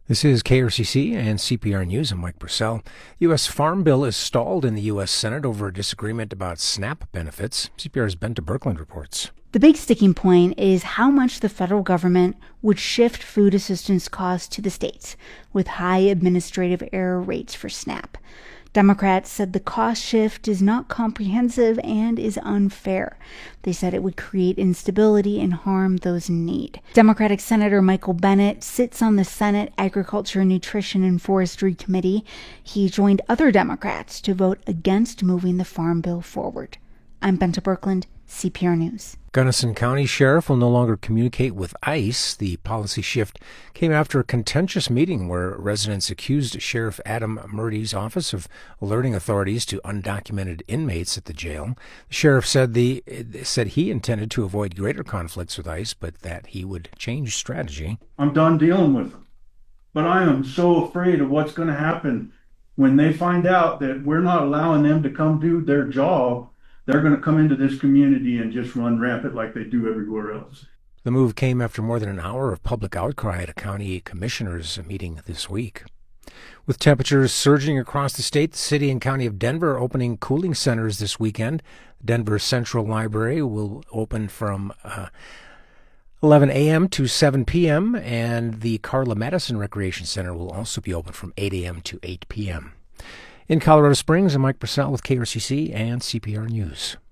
This is KRCC and CPR News. I'm Mike Purcell. U.S. Farm Bill is stalled in the U.S. Senate over a disagreement about SNAP benefits. CPR's Bente Birkeland reports. The big sticking point is how much the federal government would shift food assistance costs to the states, with high administrative error rates for SNAP. Democrats said the cost shift is not comprehensive and is unfair. They said it would create instability and harm those in need. Democratic Senator Michael Bennet sits on the Senate Agriculture, Nutrition, and Forestry Committee. He joined other Democrats to vote against moving the Farm Bill forward. I'm Bente Birkeland, CPR News. Gunnison County Sheriff will no longer communicate with ICE. The policy shift came after a contentious meeting where residents accused Sheriff Adam Murdy's office of alerting authorities to undocumented inmates at the jail. The sheriff said he intended to avoid greater conflicts with ICE, but that he would change strategy. I'm done dealing with them, but I am so afraid of what's going to happen when they find out that we're not allowing them to come do their job. They're going to come into this community and just run rampant like they do everywhere else. The move came after more than an hour of public outcry at a county commissioners meeting this week. With temperatures surging across the state, the city and county of Denver are opening cooling centers this weekend. Denver Central Library will open from 11 a.m. to 7 p.m., and the Carla Madison Recreation Center will also be open from 8 a.m. to 8 p.m. In Colorado Springs, I'm Mike Purcell with KRCC and CPR News.